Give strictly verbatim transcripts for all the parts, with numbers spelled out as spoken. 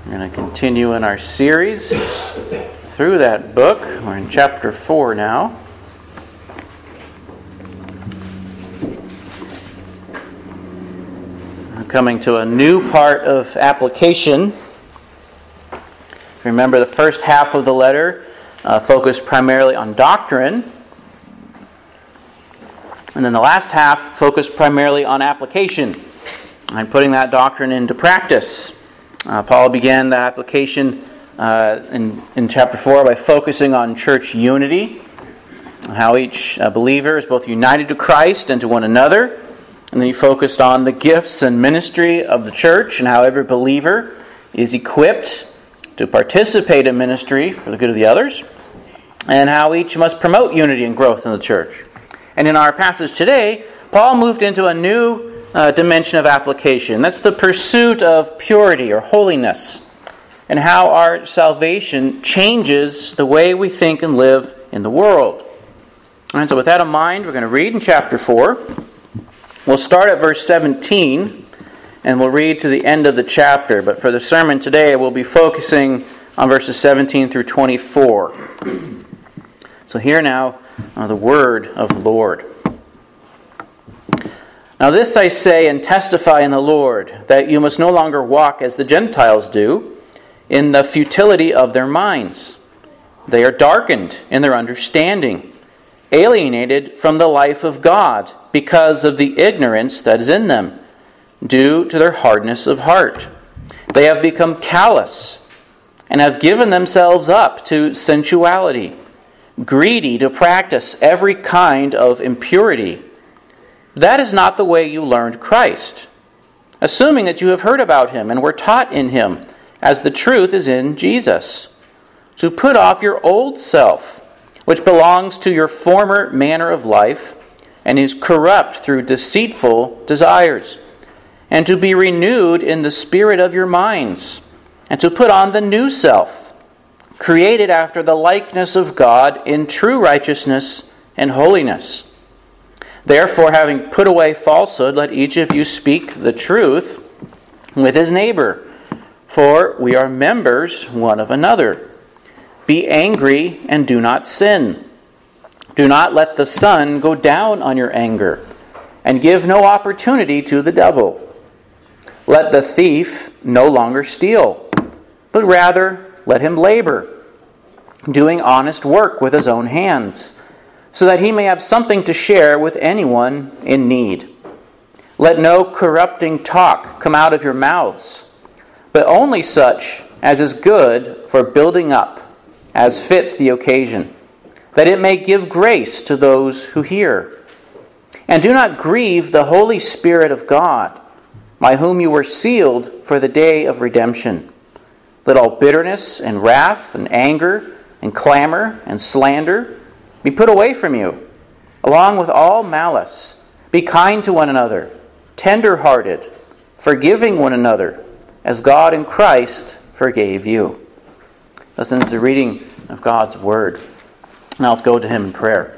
We're going to continue in our series through that book. We're in chapter four now. We're coming to a new part of application. Remember, the first half of the letter uh, focused primarily on doctrine. And then the last half focused primarily on application and putting that doctrine into practice. Uh, Paul began the application uh, in, in chapter four by focusing on church unity, how each uh, believer is both united to Christ and to one another. And then he focused on the gifts and ministry of the church and how every believer is equipped to participate in ministry for the good of the others, and how each must promote unity and growth in the church. And in our passage today, Paul moved into a new Uh, dimension of application. That's the pursuit of purity or holiness, and how our salvation changes the way we think and live in the world. And so with that in mind, we're going to read in chapter four. We'll start at verse seventeen, and we'll read to the end of the chapter. But for the sermon today, we'll be focusing on verses seventeen through twenty-four. So hear now uh, the word of the Lord. Now this I say and testify in the Lord, that you must no longer walk as the Gentiles do, in the futility of their minds. They are darkened in their understanding, alienated from the life of God, because of the ignorance that is in them, due to their hardness of heart. They have become callous, and have given themselves up to sensuality, greedy to practice every kind of impurity. That is not the way you learned Christ, assuming that you have heard about him and were taught in him, as the truth is in Jesus. To put off your old self, which belongs to your former manner of life, and is corrupt through deceitful desires, and to be renewed in the spirit of your minds, and to put on the new self, created after the likeness of God in true righteousness and holiness. Therefore, having put away falsehood, let each of you speak the truth with his neighbor, for we are members one of another. Be angry and do not sin. Do not let the sun go down on your anger, and give no opportunity to the devil. Let the thief no longer steal, but rather let him labor, doing honest work with his own hands, so that he may have something to share with anyone in need. Let no corrupting talk come out of your mouths, but only such as is good for building up, as fits the occasion, that it may give grace to those who hear. And do not grieve the Holy Spirit of God, by whom you were sealed for the day of redemption. Let all bitterness and wrath and anger and clamor and slander be put away from you, along with all malice. Be kind to one another, tender-hearted, forgiving one another, as God in Christ forgave you. Listen to the reading of God's Word. Now let's go to Him in prayer.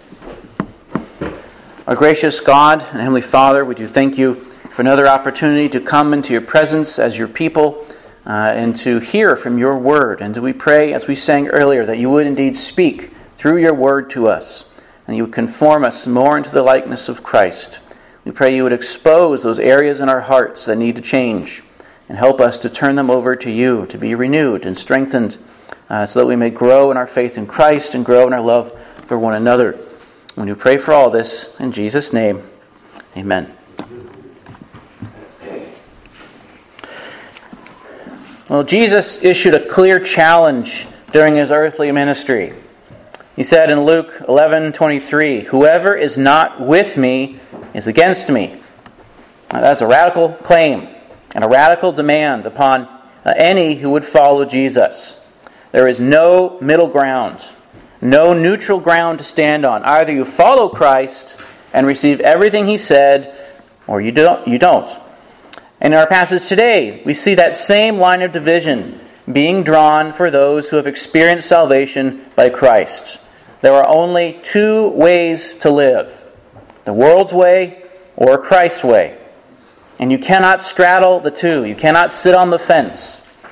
Our gracious God and Heavenly Father, we do thank you for another opportunity to come into your presence as your people uh, and to hear from your Word. And we pray, as we sang earlier, that you would indeed speak through your word to us, and you would conform us more into the likeness of Christ. We pray you would expose those areas in our hearts that need to change, and help us to turn them over to you, to be renewed and strengthened, uh, so that we may grow in our faith in Christ and grow in our love for one another. And we pray for all this in Jesus' name. Amen. Well, Jesus issued a clear challenge during his earthly ministry. He said in Luke eleven twenty-three, "Whoever is not with me is against me." Now, that's a radical claim and a radical demand upon uh, any who would follow Jesus. There is no middle ground, no neutral ground to stand on. Either you follow Christ and receive everything he said, or you don't. You don't. And in our passage today, we see that same line of division being drawn for those who have experienced salvation by Christ. There are only two ways to live: the world's way or Christ's way. And you cannot straddle the two. You cannot sit on the fence.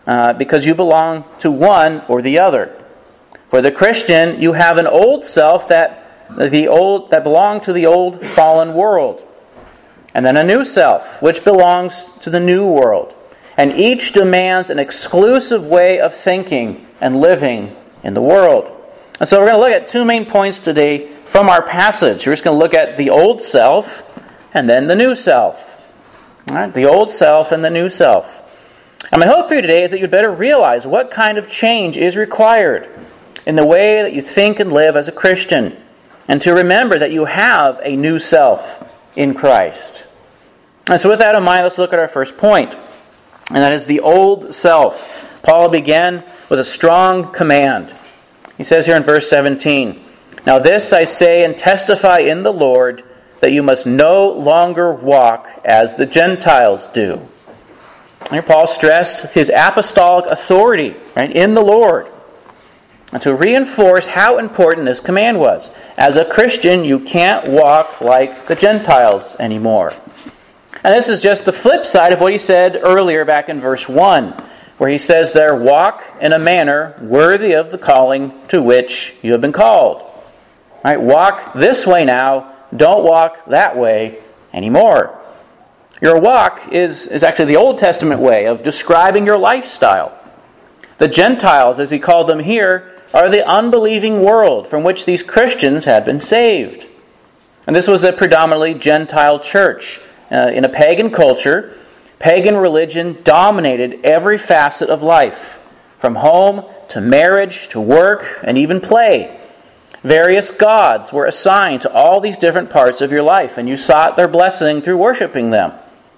uh, because you belong to one or the other. For the Christian, you have an old self that the old that belonged to the old fallen world, and then a new self which belongs to the new world. And each demands an exclusive way of thinking and living in the world. And so we're going to look at two main points today from our passage. We're just going to look at the old self and then the new self. All right, the old self and the new self. And my hope for you today is that you'd better realize what kind of change is required in the way that you think and live as a Christian, and to remember that you have a new self in Christ. And so with that in mind, let's look at our first point, and that is the old self. Paul began with a strong command. He says here in verse seventeen, "Now this I say and testify in the Lord, that you must no longer walk as the Gentiles do." Here Paul stressed his apostolic authority, right, in the Lord, and to reinforce how important this command was. As a Christian, you can't walk like the Gentiles anymore. And this is just the flip side of what he said earlier back in verse one, where he says there, "Walk in a manner worthy of the calling to which you have been called." All right, walk this way now, don't walk that way anymore. Your walk is, is actually the Old Testament way of describing your lifestyle. The Gentiles, as he called them here, are the unbelieving world from which these Christians had been saved. And this was a predominantly Gentile church. Uh, in a pagan culture, pagan religion dominated every facet of life, from home to marriage to work and even play. Various gods were assigned to all these different parts of your life, and you sought their blessing through worshiping them.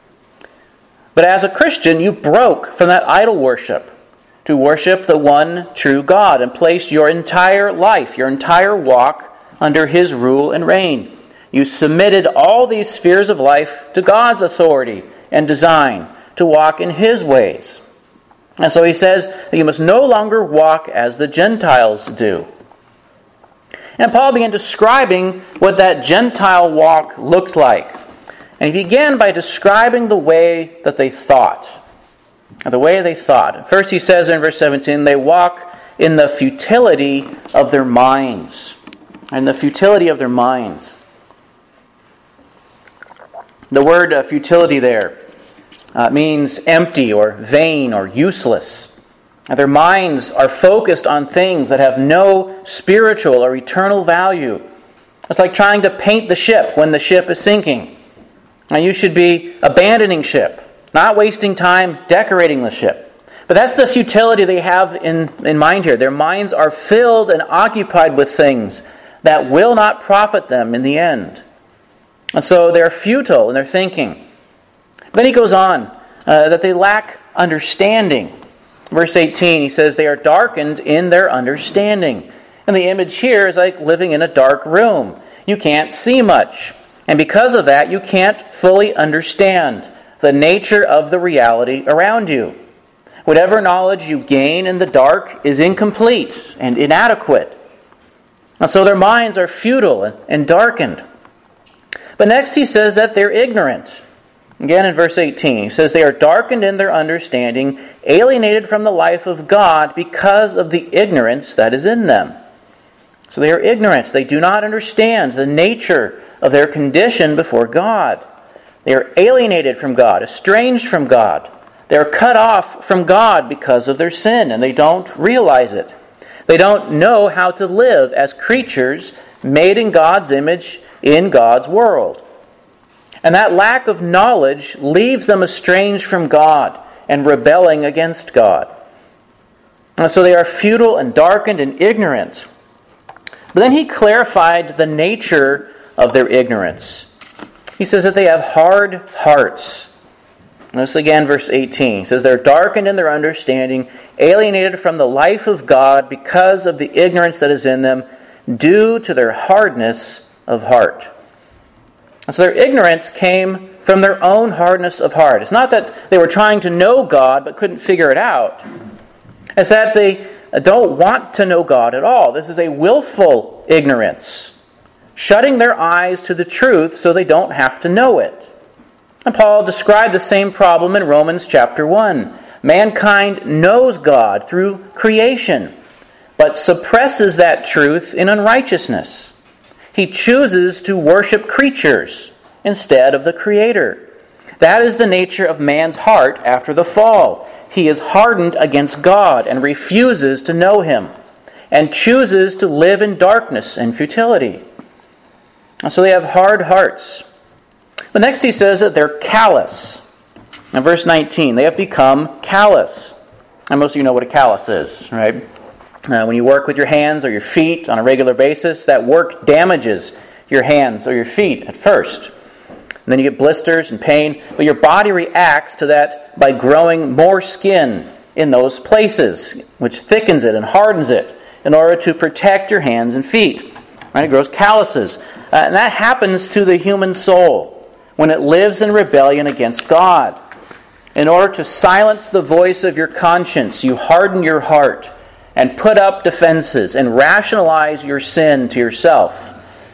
But as a Christian, you broke from that idol worship to worship the one true God and placed your entire life, your entire walk, under His rule and reign. You submitted all these spheres of life to God's authority and design to walk in His ways. And so he says that you must no longer walk as the Gentiles do. And Paul began describing what that Gentile walk looked like. And he began by describing the way that they thought. The way they thought. First he says in verse seventeen, they walk in the futility of their minds. In the futility of their minds. The word uh, futility there uh, means empty or vain or useless. Their minds are focused on things that have no spiritual or eternal value. It's like trying to paint the ship when the ship is sinking. Now you should be abandoning ship, not wasting time decorating the ship. But that's the futility they have in, in mind here. Their minds are filled and occupied with things that will not profit them in the end. And so they're futile in their thinking. Then he goes on, uh, that they lack understanding. Verse eighteen, he says, they are darkened in their understanding. And the image here is like living in a dark room. You can't see much. And because of that, you can't fully understand the nature of the reality around you. Whatever knowledge you gain in the dark is incomplete and inadequate. And so their minds are futile and darkened. But next he says that they're ignorant. Again in verse eighteen, he says they are darkened in their understanding, alienated from the life of God because of the ignorance that is in them. So they are ignorant. They do not understand the nature of their condition before God. They are alienated from God, estranged from God. They are cut off from God because of their sin, and they don't realize it. They don't know how to live as creatures made in God's image in God's world. And that lack of knowledge leaves them estranged from God and rebelling against God. And so they are futile and darkened and ignorant. But then he clarified the nature of their ignorance. He says that they have hard hearts. Notice again verse eighteen. He says they're darkened in their understanding, alienated from the life of God because of the ignorance that is in them, due to their hardness of heart. And so their ignorance came from their own hardness of heart. It's not that they were trying to know God but couldn't figure it out. It's that they don't want to know God at all. This is a willful ignorance, shutting their eyes to the truth so they don't have to know it. And Paul described the same problem in Romans chapter one. Mankind knows God through creation, but suppresses that truth in unrighteousness. He chooses to worship creatures instead of the Creator. That is the nature of man's heart after the fall. He is hardened against God and refuses to know Him, and chooses to live in darkness and futility. And so they have hard hearts. But next he says that they're callous. In verse nineteen, they have become callous. And most of you know what a callus is, right? Uh, when you work with your hands or your feet on a regular basis, that work damages your hands or your feet at first. And then you get blisters and pain, but your body reacts to that by growing more skin in those places, which thickens it and hardens it in order to protect your hands and feet. Right? It grows calluses. Uh, and that happens to the human soul when it lives in rebellion against God. In order to silence the voice of your conscience, you harden your heart and put up defenses and rationalize your sin to yourself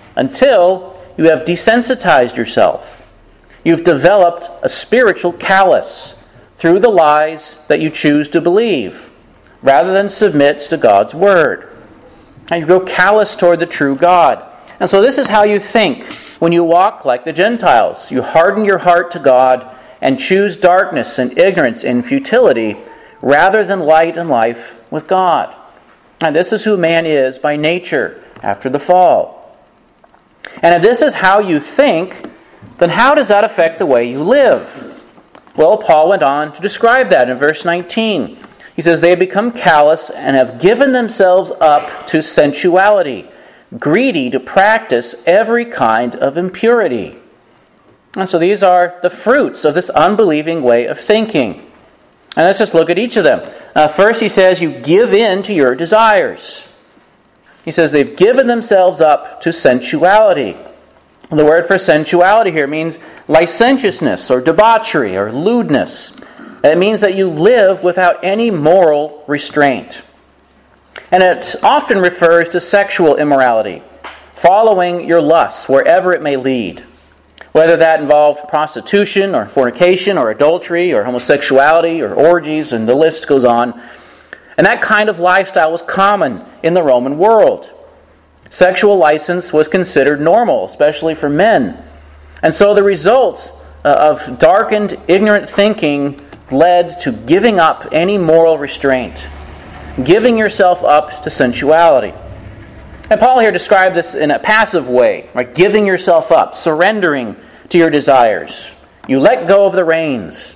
until you have desensitized yourself. You've developed a spiritual callus through the lies that you choose to believe, rather than submit to God's Word. And you grow callous toward the true God. And so this is how you think when you walk like the Gentiles. You harden your heart to God and choose darkness and ignorance and futility rather than light and life with God. And this is who man is by nature after the fall. And if this is how you think, then how does that affect the way you live? Well, Paul went on to describe that in verse nineteen. He says, they have become callous and have given themselves up to sensuality, greedy to practice every kind of impurity. And so these are the fruits of this unbelieving way of thinking. And let's just look at each of them. Uh, first, he says, you give in to your desires. He says they've given themselves up to sensuality. The word for sensuality here means licentiousness or debauchery or lewdness. It means that you live without any moral restraint. And it often refers to sexual immorality, following your lusts wherever it may lead. Whether that involved prostitution or fornication or adultery or homosexuality or orgies, and the list goes on. And that kind of lifestyle was common in the Roman world. Sexual license was considered normal, especially for men. And so the result of darkened, ignorant thinking led to giving up any moral restraint, giving yourself up to sensuality. And Paul here described this in a passive way, right? Giving yourself up, surrendering to your desires. You let go of the reins.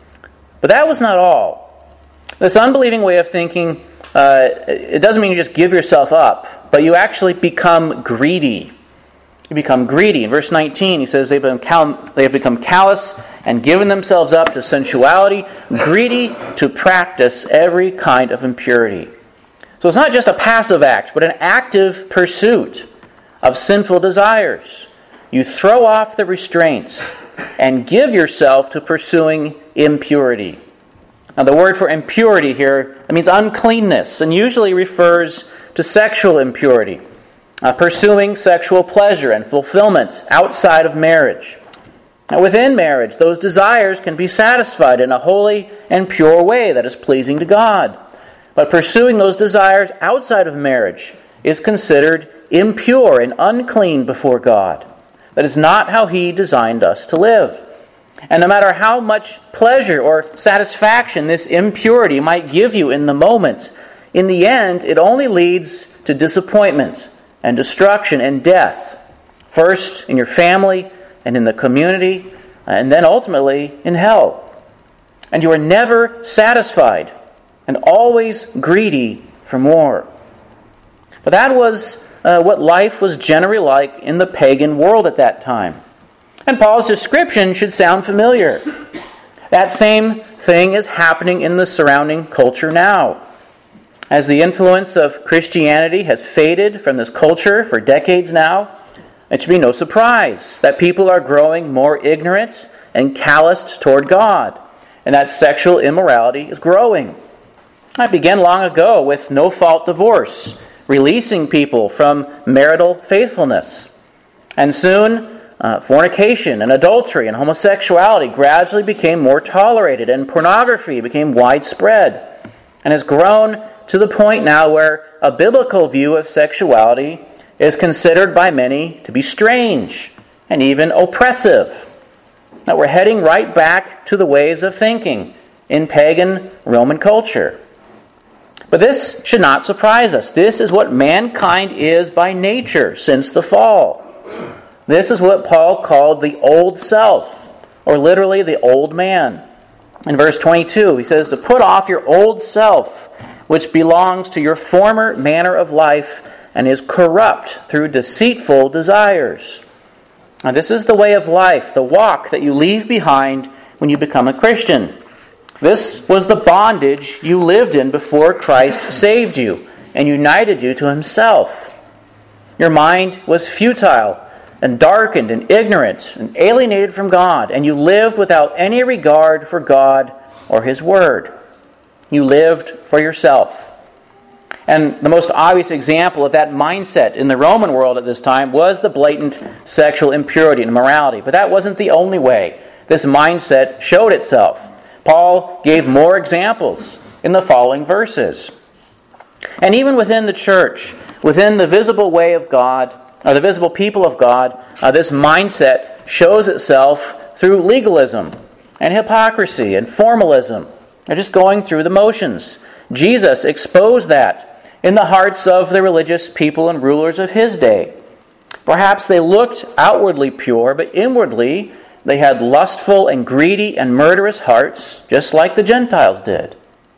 But that was not all. This unbelieving way of thinking, uh, it doesn't mean you just give yourself up, but you actually become greedy. You become greedy. In verse nineteen, he says they've become, cal- they have become callous and given themselves up to sensuality, greedy to practice every kind of impurity. So it's not just a passive act, but an active pursuit of sinful desires. You throw off the restraints and give yourself to pursuing impurity. Now the word for impurity here, it means uncleanness, and usually refers to sexual impurity, uh, pursuing sexual pleasure and fulfillment outside of marriage. Now within marriage, those desires can be satisfied in a holy and pure way that is pleasing to God. But pursuing those desires outside of marriage is considered impure and unclean before God. That is not how He designed us to live. And no matter how much pleasure or satisfaction this impurity might give you in the moment, in the end, it only leads to disappointment and destruction and death. First in your family and in the community, and then ultimately in hell. And you are never satisfied and always greedy for more. But that was uh, what life was generally like in the pagan world at that time. And Paul's description should sound familiar. That same thing is happening in the surrounding culture now. As the influence of Christianity has faded from this culture for decades now, it should be no surprise that people are growing more ignorant and calloused toward God, and that sexual immorality is growing. That began long ago with no-fault divorce, releasing people from marital faithfulness. And soon, uh, fornication and adultery and homosexuality gradually became more tolerated, and pornography became widespread, and has grown to the point now where a biblical view of sexuality is considered by many to be strange and even oppressive. Now we're heading right back to the ways of thinking in pagan Roman culture. But this should not surprise us. This is what mankind is by nature since the fall. This is what Paul called the old self, or literally the old man. In verse twenty-two, he says to put off your old self, which belongs to your former manner of life and is corrupt through deceitful desires. Now, this is the way of life, the walk that you leave behind when you become a Christian. This was the bondage you lived in before Christ saved you and united you to Himself. Your mind was futile and darkened and ignorant and alienated from God, and you lived without any regard for God or His Word. You lived for yourself. And the most obvious example of that mindset in the Roman world at this time was the blatant sexual impurity and immorality. But that wasn't the only way this mindset showed itself. Paul gave more examples in the following verses. And even within the church, within the visible way of God, or the visible people of God, uh, this mindset shows itself through legalism and hypocrisy and formalism. They're just going through the motions. Jesus exposed that in the hearts of the religious people and rulers of His day. Perhaps they looked outwardly pure, but inwardly they had lustful and greedy and murderous hearts, just like the Gentiles did.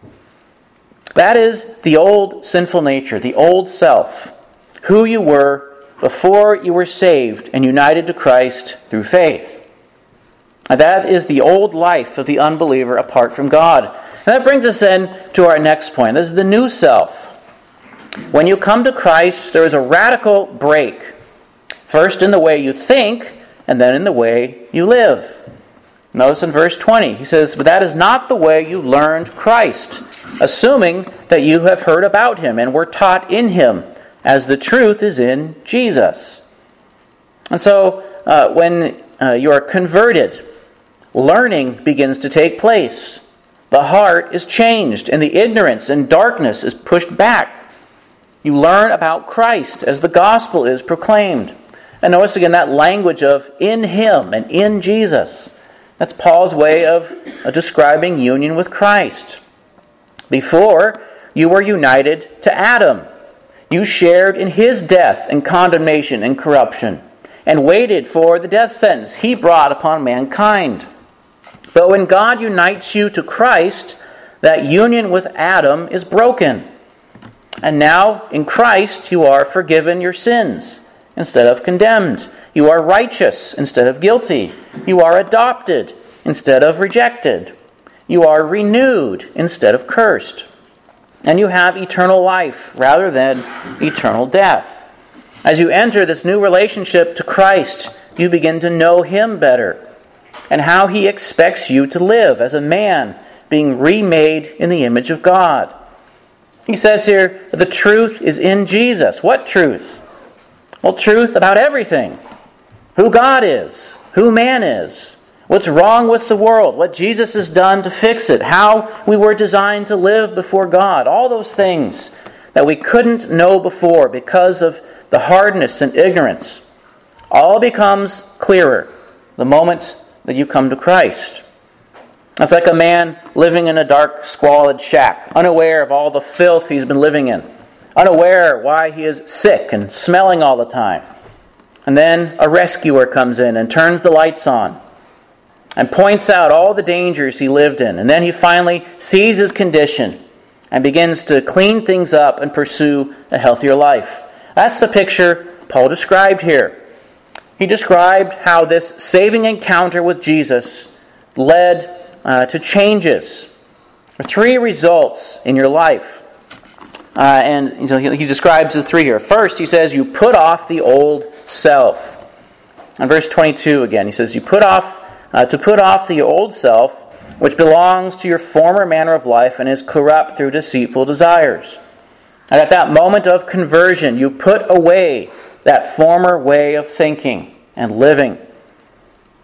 That is the old sinful nature, the old self, who you were before you were saved and united to Christ through faith. And that is the old life of the unbeliever apart from God. And that brings us then to our next point. This is the new self. When you come to Christ, there is a radical break. First in the way you think, and then in the way you live. Notice in verse twenty, he says, but that is not the way you learned Christ, assuming that you have heard about Him and were taught in Him, as the truth is in Jesus. And so, uh, when uh, you are converted, learning begins to take place. The heart is changed, and the ignorance and darkness is pushed back. You learn about Christ as the gospel is proclaimed. And notice again that language of in Him and in Jesus. That's Paul's way of uh, describing union with Christ. Before, you were united to Adam. You shared in his death and condemnation and corruption, and waited for the death sentence He brought upon mankind. But when God unites you to Christ, that union with Adam is broken. And now, in Christ, you are forgiven your sins instead of condemned. You are righteous instead of guilty. You are adopted instead of rejected. You are renewed instead of cursed. And you have eternal life rather than eternal death. As you enter this new relationship to Christ, you begin to know Him better and how He expects you to live as a man being remade in the image of God. He says here, the truth is in Jesus. What truth? Well, truth about everything. Who God is, who man is, what's wrong with the world, what Jesus has done to fix it, how we were designed to live before God, all those things that we couldn't know before because of the hardness and ignorance, all becomes clearer the moment that you come to Christ. It's like a man living in a dark, squalid shack, unaware of all the filth he's been living in, unaware why he is sick and smelling all the time. And then a rescuer comes in and turns the lights on and points out all the dangers he lived in. And then he finally sees his condition and begins to clean things up and pursue a healthier life. That's the picture Paul described here. He described how this saving encounter with Jesus led uh, to changes, or three results in your life. Uh, and so he, he describes the three here. First, he says, you put off the old self. In verse twenty-two again, he says, you put off Uh, to put off the old self, which belongs to your former manner of life and is corrupt through deceitful desires. And at that moment of conversion, you put away that former way of thinking and living.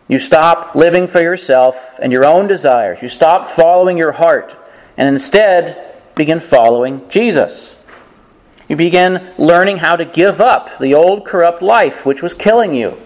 You stop living for yourself and your own desires. You stop following your heart and instead begin following Jesus. You begin learning how to give up the old corrupt life which was killing you.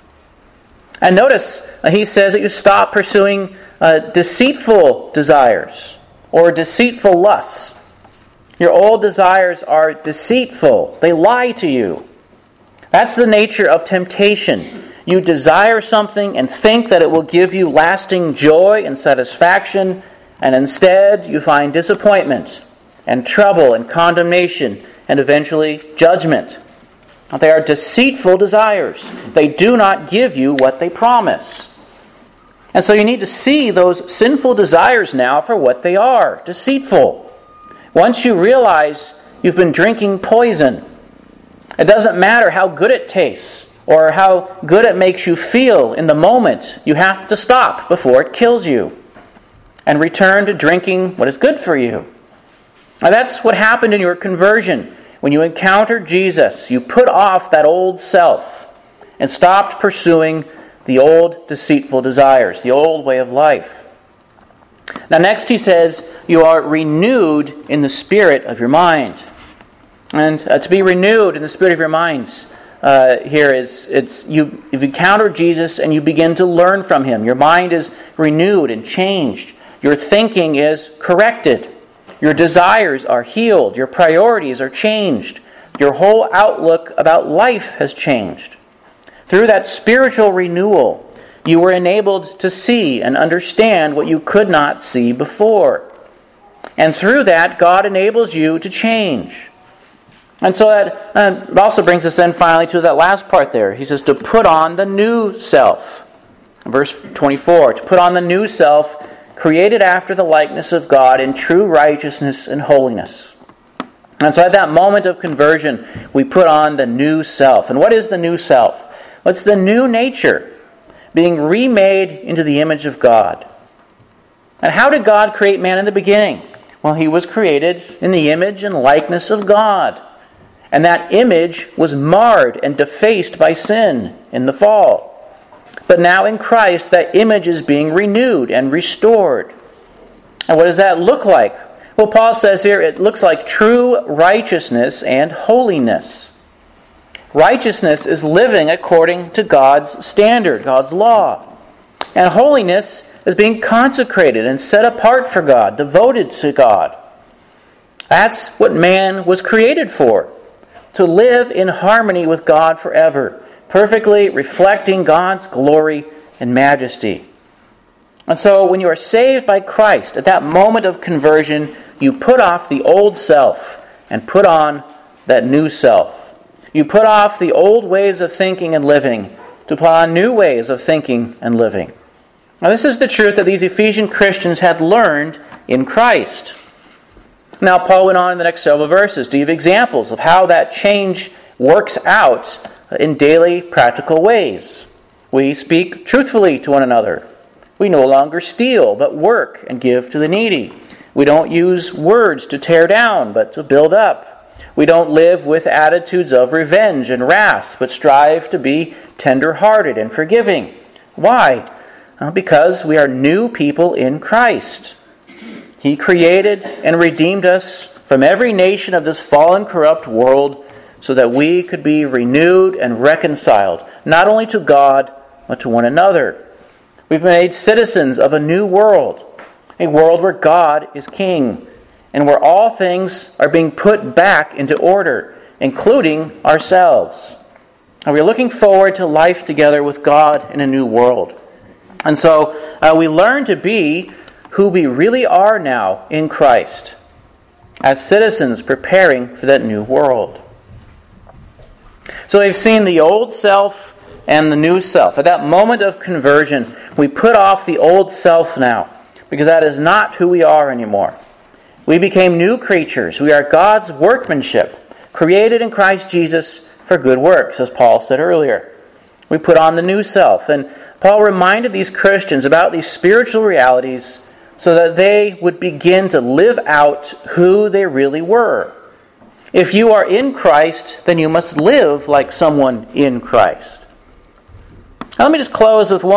And notice, uh, he says that you stop pursuing uh, deceitful desires or deceitful lusts. Your old desires are deceitful. They lie to you. That's the nature of temptation. You desire something and think that it will give you lasting joy and satisfaction, and instead you find disappointment and trouble and condemnation and eventually judgment. They are deceitful desires. They do not give you what they promise. And so you need to see those sinful desires now for what they are, deceitful. Once you realize you've been drinking poison, it doesn't matter how good it tastes or how good it makes you feel in the moment. You have to stop before it kills you and return to drinking what is good for you. Now that's what happened in your conversion. When you encountered Jesus, you put off that old self and stopped pursuing the old deceitful desires, the old way of life. Now next he says, you are renewed in the spirit of your mind. And uh, to be renewed in the spirit of your minds uh, here is, it's you, you've encountered Jesus and you begin to learn from him. Your mind is renewed and changed. Your thinking is corrected. Your desires are healed. Your priorities are changed. Your whole outlook about life has changed. Through that spiritual renewal, you were enabled to see and understand what you could not see before. And through that, God enables you to change. And so that uh, also brings us then finally to that last part there. He says to put on the new self. Verse twenty-four, to put on the new self, created after the likeness of God in true righteousness and holiness. And so at that moment of conversion, we put on the new self. And what is the new self? Well, it's the new nature, being remade into the image of God. And how did God create man in the beginning? Well, he was created in the image and likeness of God. And that image was marred and defaced by sin in the fall. But now in Christ, that image is being renewed and restored. And what does that look like? Well, Paul says here, it looks like true righteousness and holiness. Righteousness is living according to God's standard, God's law. And holiness is being consecrated and set apart for God, devoted to God. That's what man was created for, to live in harmony with God forever, perfectly reflecting God's glory and majesty. And so when you are saved by Christ, at that moment of conversion, you put off the old self and put on that new self. You put off the old ways of thinking and living to put on new ways of thinking and living. Now this is the truth that these Ephesian Christians had learned in Christ. Now Paul went on in the next several verses to give examples of how that change works out in daily practical ways. We speak truthfully to one another. We no longer steal, but work and give to the needy. We don't use words to tear down, but to build up. We don't live with attitudes of revenge and wrath, but strive to be tender-hearted and forgiving. Why? Uh, because we are new people in Christ. He created and redeemed us from every nation of this fallen, corrupt world so that we could be renewed and reconciled, not only to God, but to one another. We've been made citizens of a new world, a world where God is king, and where all things are being put back into order, including ourselves. And we're looking forward to life together with God in a new world. And so uh, we learn to be who we really are now in Christ, as citizens preparing for that new world. So we've seen the old self and the new self. At that moment of conversion, we put off the old self now, because that is not who we are anymore. We became new creatures. We are God's workmanship, created in Christ Jesus for good works, as Paul said earlier. We put on the new self. And Paul reminded these Christians about these spiritual realities so that they would begin to live out who they really were. If you are in Christ, then you must live like someone in Christ. Now, let me just close with one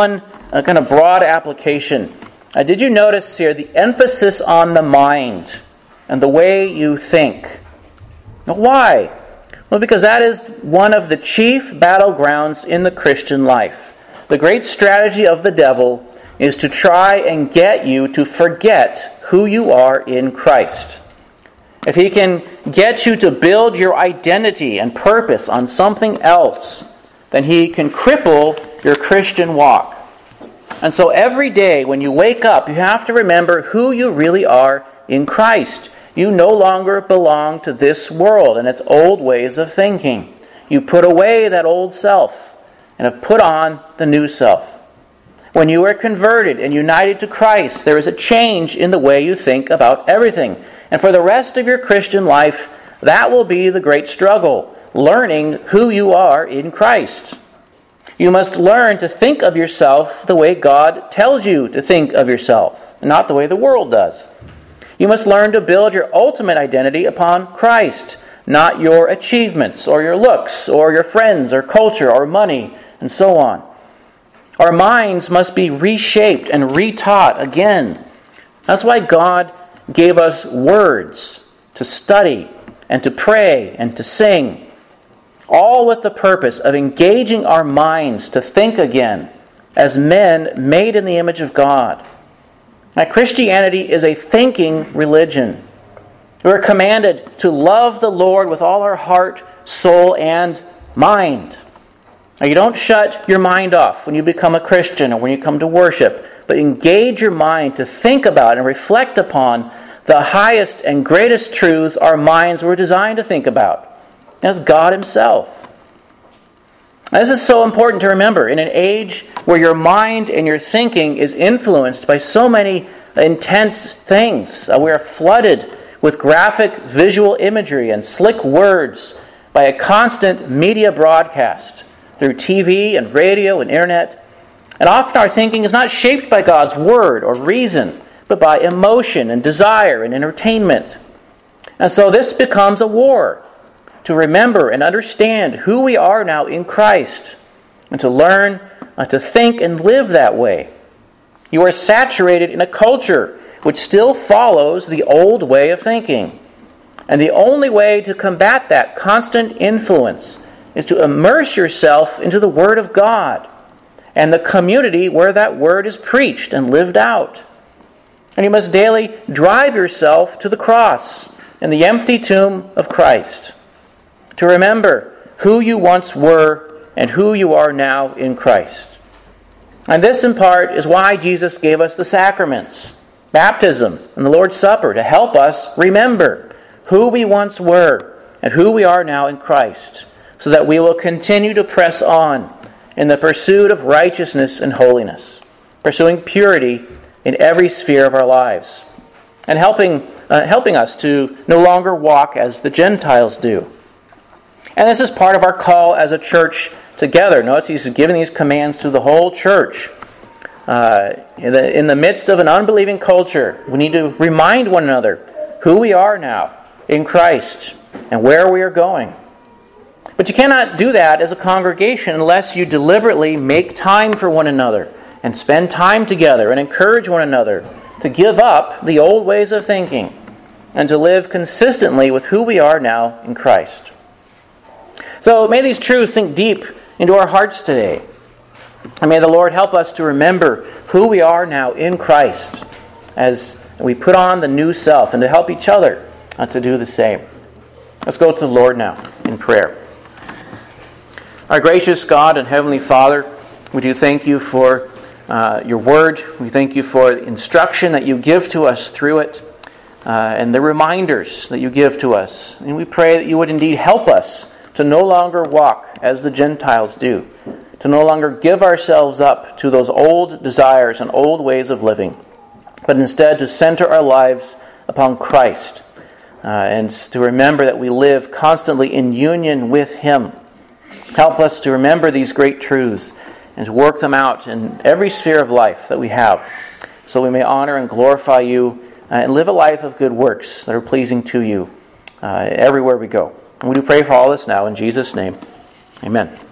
a kind of broad application. Uh, did you notice here the emphasis on the mind and the way you think? Now, why? Well, because that is one of the chief battlegrounds in the Christian life. The great strategy of the devil is to try and get you to forget who you are in Christ. If he can get you to build your identity and purpose on something else, then he can cripple your Christian walk. And so every day when you wake up, you have to remember who you really are in Christ. You no longer belong to this world and its old ways of thinking. You put away that old self and have put on the new self. When you are converted and united to Christ, there is a change in the way you think about everything. And for the rest of your Christian life, that will be the great struggle, learning who you are in Christ. You must learn to think of yourself the way God tells you to think of yourself, not the way the world does. You must learn to build your ultimate identity upon Christ, not your achievements or your looks or your friends or culture or money and so on. Our minds must be reshaped and retaught again. That's why God gave us words to study and to pray and to sing, all with the purpose of engaging our minds to think again as men made in the image of God. Now, Christianity is a thinking religion. We're commanded to love the Lord with all our heart, soul, and mind. Now, you don't shut your mind off when you become a Christian or when you come to worship, but engage your mind to think about and reflect upon the highest and greatest truths our minds were designed to think about. That's God Himself. Now, this is so important to remember in an age where your mind and your thinking is influenced by so many intense things. Uh, we are flooded with graphic visual imagery and slick words by a constant media broadcast through T V and radio and internet. And often our thinking is not shaped by God's word or reason, but by emotion and desire and entertainment. And so this becomes a war to remember and understand who we are now in Christ and to learn uh, to think and live that way. You are saturated in a culture which still follows the old way of thinking. And the only way to combat that constant influence is to immerse yourself into the Word of God and the community where that Word is preached and lived out. And you must daily drive yourself to the cross and the empty tomb of Christ to remember who you once were and who you are now in Christ. And this, in part, is why Jesus gave us the sacraments, baptism and the Lord's Supper, to help us remember who we once were and who we are now in Christ, so that we will continue to press on in the pursuit of righteousness and holiness, pursuing purity in every sphere of our lives, and helping uh, helping us to no longer walk as the Gentiles do. And this is part of our call as a church together. Notice He's giving these commands to the whole church. Uh, in, the, in the midst of an unbelieving culture, we need to remind one another who we are now in Christ and where we are going. But you cannot do that as a congregation unless you deliberately make time for one another and spend time together and encourage one another to give up the old ways of thinking and to live consistently with who we are now in Christ. So may these truths sink deep into our hearts today. And may the Lord help us to remember who we are now in Christ as we put on the new self, and to help each other uh, to do the same. Let's go to the Lord now in prayer. Our gracious God and Heavenly Father, we do thank You for uh, Your Word. We thank You for the instruction that You give to us through it, uh, and the reminders that You give to us. And we pray that You would indeed help us to no longer walk as the Gentiles do, to no longer give ourselves up to those old desires and old ways of living, but instead to center our lives upon Christ, uh, and to remember that we live constantly in union with Him. Help us to remember these great truths and to work them out in every sphere of life that we have, so we may honor and glorify You uh, and live a life of good works that are pleasing to You uh, everywhere we go. And we do pray for all this now in Jesus' name. Amen.